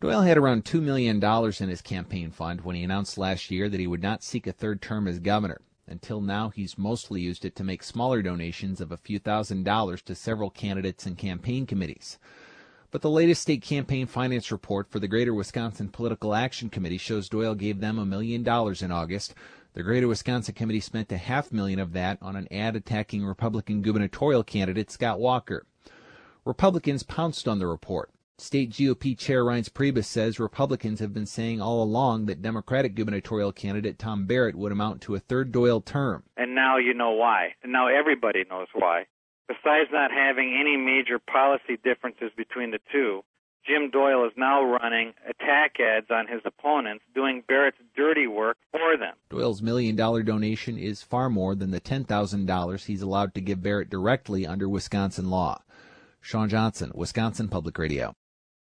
Doyle had around $2 million in his campaign fund when he announced last year that he would not seek a third term as governor. Until now, he's mostly used it to make smaller donations of a few $1,000s to several candidates and campaign committees. But the latest state campaign finance report for the Greater Wisconsin Political Action Committee shows Doyle gave them $1 million in August. The Greater Wisconsin Committee spent $500,000 of that on an ad attacking Republican gubernatorial candidate Scott Walker. Republicans pounced on the report. State GOP Chair Reince Priebus says Republicans have been saying all along that Democratic gubernatorial candidate Tom Barrett would amount to a third Doyle term. And now you know why. And now everybody knows why. Besides not having any major policy differences between the two, Jim Doyle is now running attack ads on his opponents, doing Barrett's dirty work for them. Doyle's $1 million donation is far more than the $10,000 he's allowed to give Barrett directly under Wisconsin law. Sean Johnson, Wisconsin Public Radio.